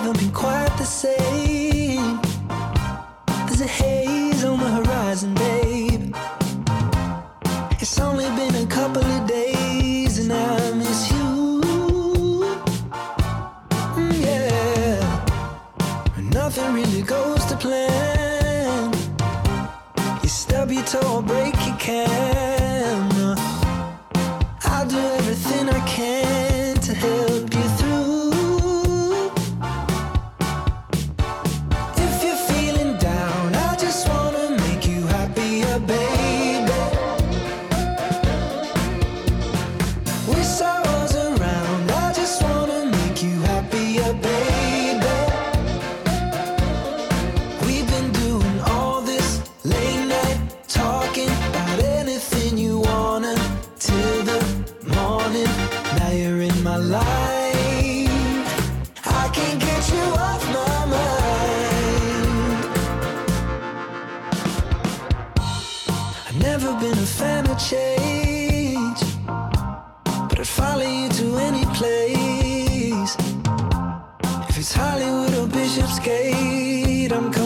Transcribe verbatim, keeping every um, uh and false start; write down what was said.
haven't been quite the same. There's a haze on the horizon, babe. It's only been a couple of days and I miss you. Mm, yeah. Nothing really goes to plan. You stub your toe or break your can. I'll do everything I can to help you through. If you're feeling down, I just wanna make you happier, baby. Wish I was around, I just wanna make you happier, baby. We've been doing all this late night talking about anything you wanna till the morning. Now you're in my life, I can't get you off my mind. I've never been a fan of change, but I'd follow you to any place. If it's Hollywood or Bishopsgate, I'm